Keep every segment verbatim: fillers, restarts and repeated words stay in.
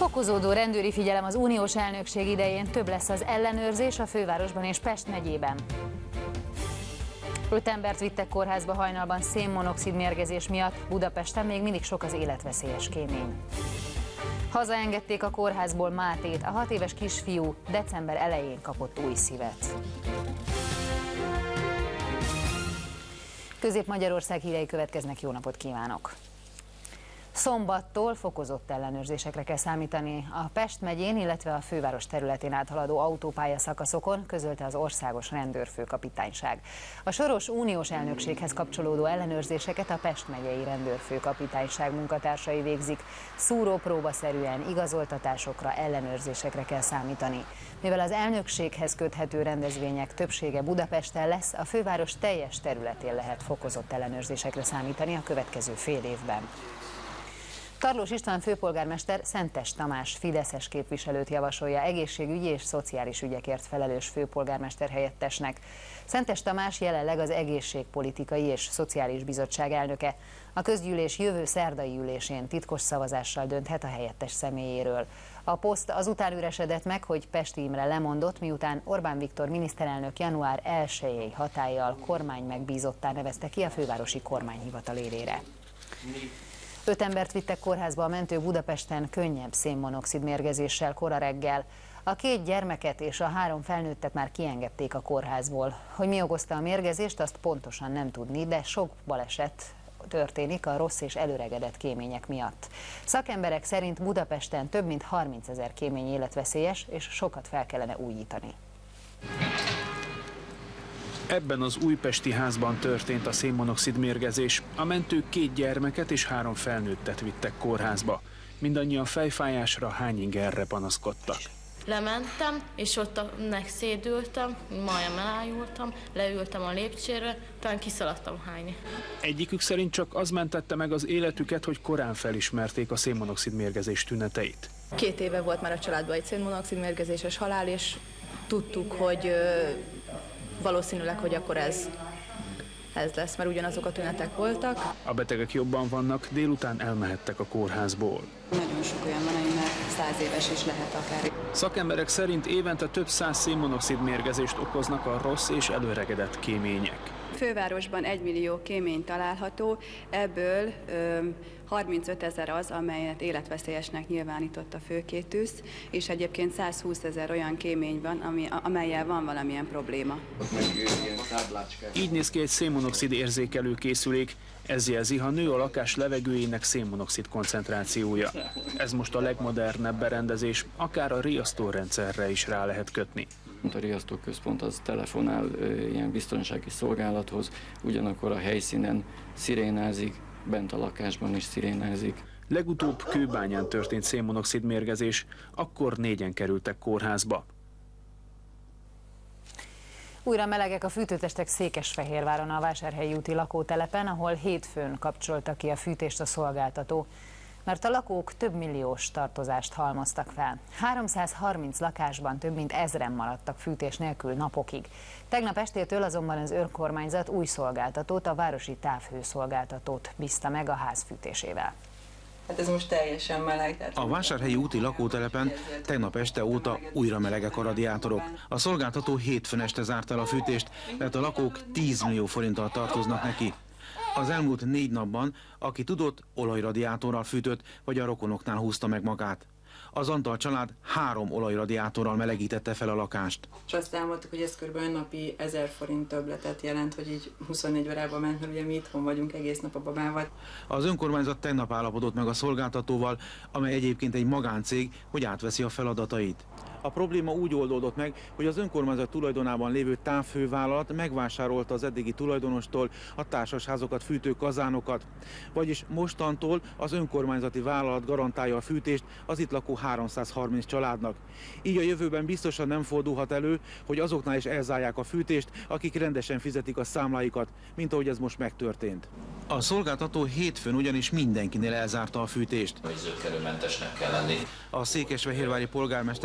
Fokozódó rendőri figyelem az uniós elnökség idején, több lesz az ellenőrzés a fővárosban és Pest megyében. Öt embert vittek kórházba hajnalban szénmonoxid mérgezés miatt, Budapesten még mindig sok az életveszélyes kémény. Hazaengedték a kórházból Mátét, a hat éves kisfiú december elején kapott új szívet. Közép-Magyarország hírei következnek, jó napot kívánok! Szombattól fokozott ellenőrzésekre kell számítani a Pest megyén, illetve a főváros területén áthaladó autópálya szakaszokon, közölte az Országos Rendőrfőkapitányság. A soros uniós elnökséghez kapcsolódó ellenőrzéseket a Pest megyei Rendőrfőkapitányság munkatársai végzik. Szúrópróbaszerűen igazoltatásokra, ellenőrzésekre kell számítani. Mivel az elnökséghez köthető rendezvények többsége Budapesten lesz, a főváros teljes területén lehet fokozott ellenőrzésekre számítani a következő fél évben. Tarlós István főpolgármester Szentes Tamás fideszes képviselőt javasolja egészségügyi és szociális ügyekért felelős főpolgármester helyettesnek. Szentes Tamás jelenleg az Egészségpolitikai és Szociális Bizottság elnöke. A közgyűlés jövő szerdai ülésén titkos szavazással dönthet a helyettes személyéről. A poszt azután üresedett meg, hogy Pesti Imre lemondott, miután Orbán Viktor miniszterelnök január elsejéig hatállyal kormány megbízottá nevezte ki a fővárosi kormányhivatal élére. Öt embert vittek kórházba a mentők Budapesten könnyebb szénmonoxid mérgezéssel kora reggel. A két gyermeket és a három felnőttet már kiengedték a kórházból. Hogy mi okozta a mérgezést, azt pontosan nem tudni, de sok baleset történik a rossz és előregedett kémények miatt. Szakemberek szerint Budapesten több mint harmincezer kémény életveszélyes, és sokat fel kellene újítani. Ebben az újpesti házban történt a szénmonoxid mérgezés. A mentők két gyermeket és három felnőttet vittek kórházba. Mindannyian fejfájásra, hányingerre panaszkodtak. Lementem, és ott megszédültem, majdnem elájultam, leültem a lépcsőre, talán kiszaladtam hányni. Egyikük szerint csak az mentette meg az életüket, hogy korán felismerték a szénmonoxid mérgezés tüneteit. Két éve volt már a családban egy szénmonoxid mérgezéses halál, és tudtuk, hogy valószínűleg, hogy akkor ez, ez lesz, mert ugyanazok a tünetek voltak. A betegek jobban vannak, délután elmehettek a kórházból. Nagyon sok olyan van, aminek száz éves is lehet akár. Szakemberek szerint évente több száz szénmonoxid mérgezést okoznak a rossz és előregedett kémények. Fővárosban egy millió kémény található, ebből ö, harmincöt ezer az, amelyet életveszélyesnek nyilvánított a főkétűz, és egyébként százhúszezer olyan kémény van, ami, amellyel van valamilyen probléma. Így néz ki egy szénmonoxid érzékelő készülék. Ez jelzi, ha nő a lakás levegőjének szénmonoxid koncentrációja. Ez most a legmodernebb berendezés, akár a riasztórendszerre is rá lehet kötni. A riasztóközpont az telefonál ilyen biztonsági szolgálathoz, ugyanakkor a helyszínen szirénázik, bent a lakásban is szirénázik. Legutóbb Kőbányán történt szénmonoxid mérgezés, akkor négyen kerültek kórházba. Újra melegek a fűtőtestek Székesfehérváron, a Vásárhelyi úti lakótelepen, ahol hétfőn kapcsolta ki a fűtést a szolgáltató, mert a lakók több milliós tartozást halmoztak fel. háromszázharminc lakásban több mint ezren maradtak fűtés nélkül napokig. Tegnap estétől azonban az önkormányzat új szolgáltatót, a városi távhőszolgáltatót bízta meg a ház fűtésével. Hát ez most teljesen meleg. Tehát a Vásárhelyi úti lakótelepen tegnap este óta újra melegek a radiátorok. A szolgáltató hétfőn este zárta el a fűtést, mert a lakók tíz millió forinttal tartoznak neki. Az elmúlt négy napban, aki tudott, olajradiátorral fűtött, vagy a rokonoknál húzta meg magát. Az Antal család három olajradiátorral melegítette fel a lakást. És azt számoltuk, hogy ez kb. Napi ezer forint többletet jelent, hogy így huszonnégy órában ment, mert ugye mi itthon vagyunk egész nap a babával. Az önkormányzat tegnap állapodott meg a szolgáltatóval, amely egyébként egy magáncég, hogy átveszi a feladatait. A probléma úgy oldódott meg, hogy az önkormányzat tulajdonában lévő távhővállalat megvásárolta az eddigi tulajdonostól a társasházokat fűtő kazánokat. Vagyis mostantól az önkormányzati vállalat garantálja a fűtést az itt lakó háromszázharminc családnak. Így a jövőben biztosan nem fordulhat elő, hogy azoknál is elzárják a fűtést, akik rendesen fizetik a számláikat, mint ahogy ez most megtörtént. A szolgáltató hétfőn ugyanis mindenkinél elzárta a fűtést. Zökkenőmentesnek kell lenni. A székesfehérvári polgármester szerint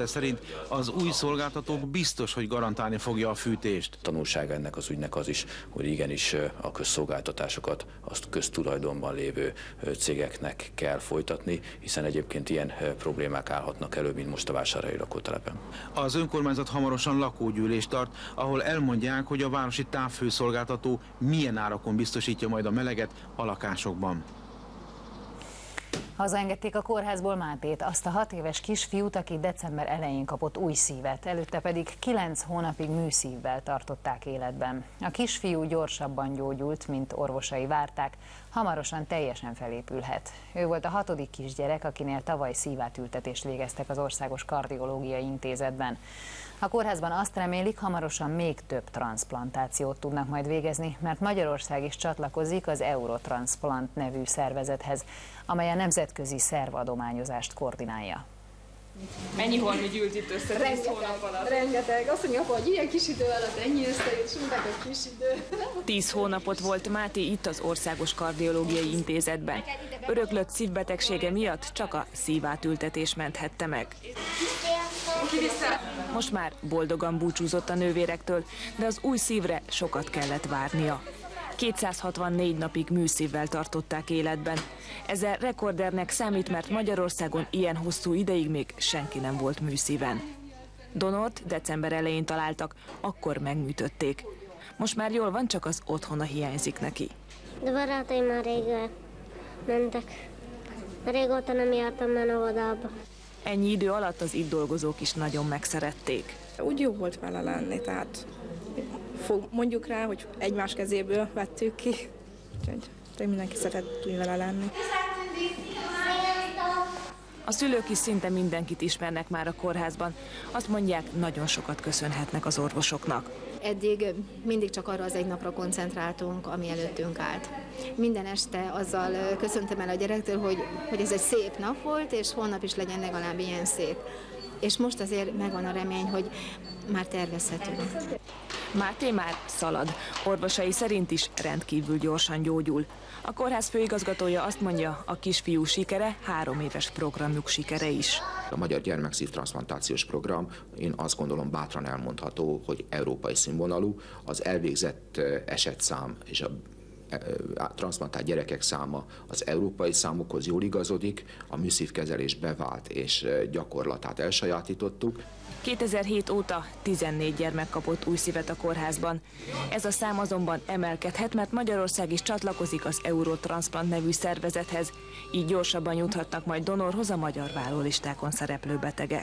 Az új szolgáltató biztos, hogy garantálni fogja a fűtést. Tanulság ennek az ügynek az is, hogy igenis a közszolgáltatásokat azt köztulajdonban lévő cégeknek kell folytatni, hiszen egyébként ilyen problémák állhatnak elő, mint most a vásárhelyi lakótelepen. Az önkormányzat hamarosan lakógyűlést tart, ahol elmondják, hogy a városi távfőszolgáltató milyen árakon biztosítja majd a meleget a lakásokban. Hazaengedték a kórházból Mátét, azt a hat éves kisfiút, aki december elején kapott új szívet, előtte pedig kilenc hónapig műszívvel tartották életben. A kisfiú gyorsabban gyógyult, mint orvosai várták, hamarosan teljesen felépülhet. Ő volt a hatodik kisgyerek, akinél tavaly szívátültetést végeztek az Országos Kardiológiai Intézetben. A kórházban azt remélik, hamarosan még több transzplantációt tudnak majd végezni, mert Magyarország is csatlakozik az Eurotransplant nevű szervezethez, amely a nemzetközi szervadományozást koordinálja. Mennyi holmi gyűlt itt össze tíz hónap alatt? Rengeteg. Azt mondja, hogy ilyen kis idő alatt ennyi összejött, és mondták, hogy kis idő. Tíz hónapot volt Máté itt az Országos Kardiológiai Intézetben. Öröklött szívbetegsége miatt csak a szívátültetés menthette meg. Most már boldogan búcsúzott a nővérektől, de az új szívre sokat kellett várnia. kétszázhatvannégy napig műszívvel tartották életben. Ezzel rekordernek számít, mert Magyarországon ilyen hosszú ideig még senki nem volt műszíven. Donort december elején találtak, akkor megműtötték. Most már jól van, csak az otthona hiányzik neki. De barátaim már rég mentek. Régóta nem jártam már óvodába. Ennyi idő alatt az itt dolgozók is nagyon megszerették. Úgy jó volt vele lenni, tehát mondjuk rá, hogy egymás kezéből vettük ki, úgyhogy mindenki szeretett úgy vele lenni. A szülők is szinte mindenkit ismernek már a kórházban. Azt mondják, nagyon sokat köszönhetnek az orvosoknak. Eddig mindig csak arra az egy napra koncentráltunk, ami előttünk állt. Minden este azzal köszöntem el a gyerektől, hogy, hogy ez egy szép nap volt, és holnap is legyen legalább ilyen szép. És most azért megvan a remény, hogy már tervezhetünk. Máté már szalad. Orvosai szerint is rendkívül gyorsan gyógyul. A kórház főigazgatója azt mondja, a kisfiú sikere három éves programjuk sikere is. A Magyar Gyermekszívtranszplantációs Program, én azt gondolom bátran elmondható, hogy európai színvonalú, az elvégzett esetszám és a transzplantált gyerekek száma az európai számokhoz jól igazodik, a műszívkezelés bevált és gyakorlatát elsajátítottuk. kétezer-hét óta tizennégy gyermek kapott új szívet a kórházban. Ez a szám azonban emelkedhet, mert Magyarország is csatlakozik az Eurotransplant nevű szervezethez, így gyorsabban juthatnak majd donorhoz a magyar várólistákon szereplő betegek.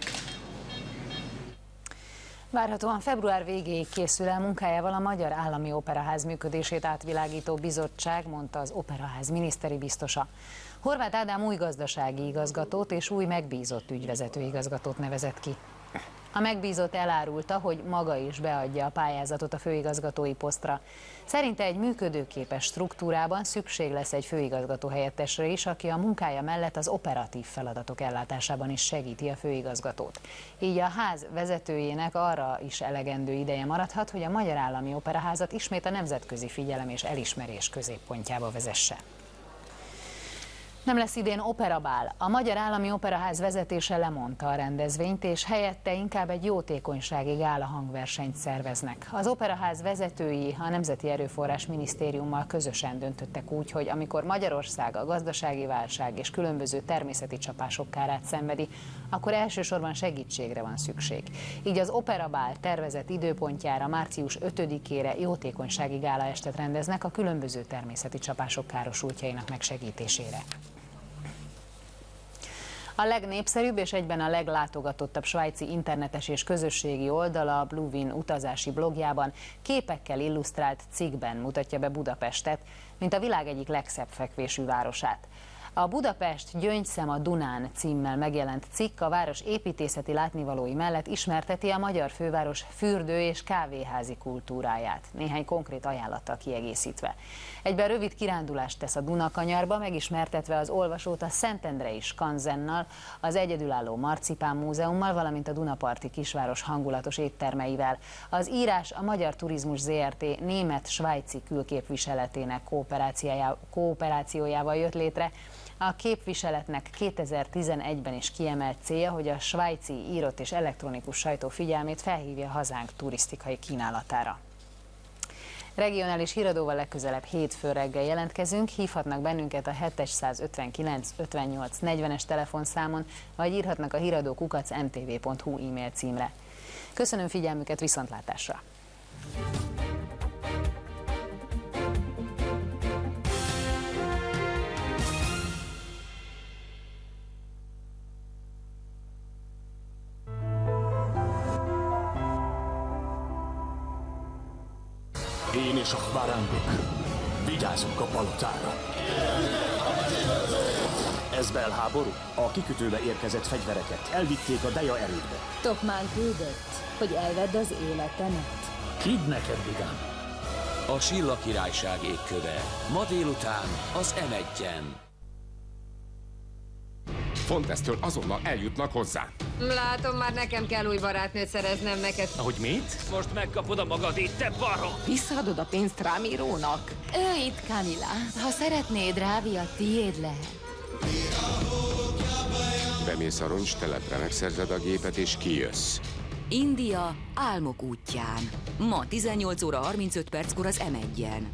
Várhatóan február végéig készül el munkájával a Magyar Állami Operaház működését átvilágító bizottság, mondta az Operaház miniszteri biztosa. Horváth Ádám új gazdasági igazgatót és új megbízott ügyvezető igazgatót nevezett ki. A megbízott elárulta, hogy maga is beadja a pályázatot a főigazgatói posztra. Szerinte egy működőképes struktúrában szükség lesz egy főigazgató helyettesre is, aki a munkája mellett az operatív feladatok ellátásában is segíti a főigazgatót. Így a ház vezetőjének arra is elegendő ideje maradhat, hogy a Magyar Állami Operaházat ismét a nemzetközi figyelem és elismerés középpontjába vezesse. Nem lesz idén operabál. A Magyar Állami Operaház vezetése lemondta a rendezvényt, és helyette inkább egy jótékonysági gála hangversenyt szerveznek. Az Operaház vezetői a Nemzeti Erőforrás Minisztériummal közösen döntöttek úgy, hogy amikor Magyarország a gazdasági válság és különböző természeti csapások kárát szenvedi, akkor elsősorban segítségre van szükség. Így az operabál tervezett időpontjára március ötödikére jótékonysági gála estet rendeznek a különböző természeti csapások károsultjainak megsegítésére. A legnépszerűbb és egyben a leglátogatottabb svájci internetes és közösségi oldala, a Bluewin utazási blogjában képekkel illusztrált cikkben mutatja be Budapestet, mint a világ egyik legszebb fekvésű városát. A Budapest Gyöngyszem a Dunán címmel megjelent cikk a város építészeti látnivalói mellett ismerteti a magyar főváros fürdő- és kávéházi kultúráját, néhány konkrét ajánlattal kiegészítve. Egyben rövid kirándulást tesz a Dunakanyarba, megismertetve az olvasót a Szentendrei Skanzennal, az egyedülálló Marcipán Múzeummal, valamint a Dunaparti kisváros hangulatos éttermeivel. Az írás a Magyar Turizmus zé er té német-svájci külképviseletének kooperációjával jött létre. A képviseletnek kétezer-tizenegyben is kiemelt célja, hogy a svájci írott és elektronikus sajtó figyelmét felhívja hazánk turisztikai kínálatára. Regionális híradóval legközelebb hétfő reggel jelentkezünk, hívhatnak bennünket a hétszázötvenkilenc ötvennyolc negyvenes telefonszámon, vagy írhatnak a híradó kukac em té vé pont hu e-mail címre. Köszönöm figyelmüket, viszontlátásra! Én és a Hvarangok vigyázunk a palotára. Ez belháború? A kikötőbe érkezett fegyvereket elvitték a Deja erődbe. Tokmán küldött, hogy elvedd az életemet. Hidd neked, Bigán. A Silla királyság égköve. Ma délután az em egyen. Fontesztől azonnal eljutnak hozzá. Látom, már nekem kell új barátnőt szereznem neked. Ahogy mit? Most megkapod a magadét, te barom! Visszaadod a pénzt Rámirónak? Ő itt, Camilla. Ha szeretnéd, Rávia, tiéd lehet. Bemész a roncstelepre, megszerzed a gépet és kijössz. India álmok útján. Ma tizennyolc óra harmincöt perckor az em egyen.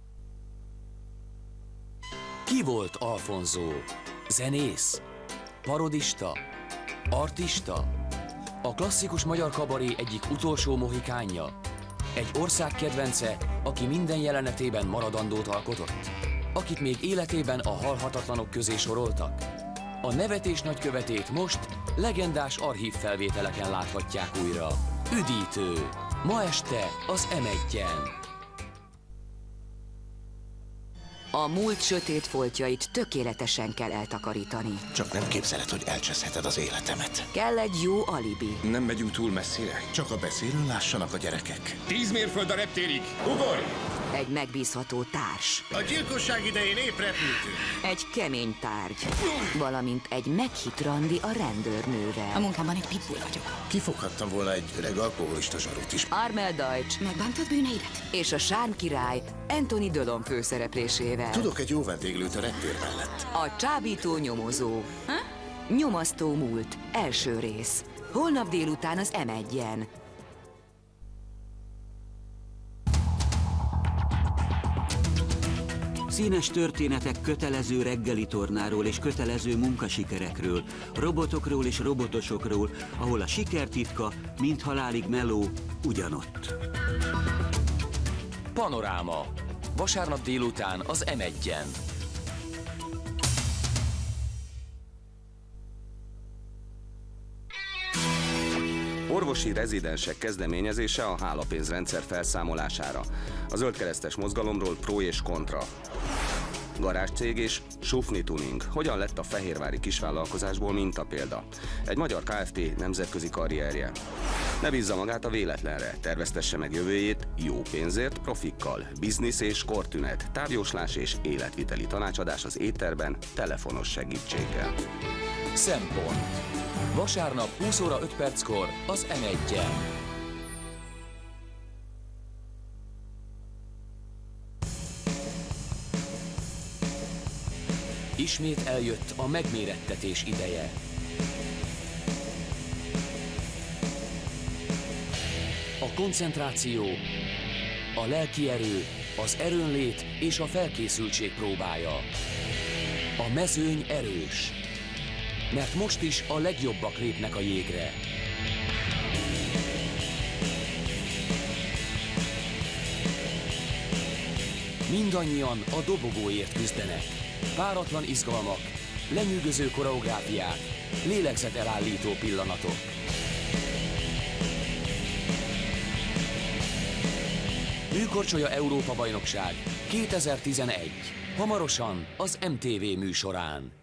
Ki volt Alfonso? Zenész? Parodista? Artista? A klasszikus magyar kabaré egyik utolsó mohikánja? Egy ország kedvence, aki minden jelenetében maradandót alkotott? Akit még életében a halhatatlanok közé soroltak? A nevetés nagykövetét most legendás archívfelvételeken láthatják újra. Üdítő. Ma este az em egyen. A múlt sötét foltjait tökéletesen kell eltakarítani. Csak nem képzeled, hogy elcseszheted az életemet. Kell egy jó alibi. Nem megyünk túl messzire, csak a beszélőn lássanak a gyerekek. Tíz mérföld a reptérig! Ugorj! Egy megbízható társ. A gyilkosság idején épp repültünk. Egy kemény tárgy. Valamint egy meghitt randi a rendőrnővel. A munkámban egy pitbull vagyok. Kifoghattam volna egy öreg alkoholista zsarút is. Armel Deutsch. Megbántad bűneidet? És a Sárm király Anthony Dillon főszereplésével. Tudok egy jó vendéglőt a reptér mellett. A csábító nyomozó. Ha? Nyomasztó múlt. Első rész. Holnap délután az em egyen. Színes történetek kötelező reggeli tornáról és kötelező munkasikerekről, robotokról és robotosokról, ahol a sikertitka, mint halálig meló, ugyanott. Panoráma. Vasárnap délután az em egyen. Orvosi rezidensek kezdeményezése a hálapénzrendszer felszámolására. A zöldkeresztes mozgalomról pro és kontra. Garázscég és Sufni Tuning. Hogyan lett a fehérvári kisvállalkozásból mintapélda? Egy magyar Kft. Nemzetközi karrierje. Ne bízza magát a véletlenre, terveztesse meg jövőjét jó pénzért, profikkal, biznisz és kortünet, távjóslás és életviteli tanácsadás az étterben, telefonos segítséggel. Szempont. Vasárnap húsz óra öt perckor az em egyen. Ismét eljött a megmérettetés ideje. A koncentráció, a lelki erő, az erőnlét és a felkészültség próbája. A mezőny erős, mert most is a legjobbak lépnek a jégre. Mindannyian a dobogóért küzdenek. Páratlan izgalmak, lenyűgöző koreográfiák, lélegzetelállító pillanatok. Műkorcsolya Európa-bajnokság kétezer-tizenegy. Hamarosan az em té vé műsorán.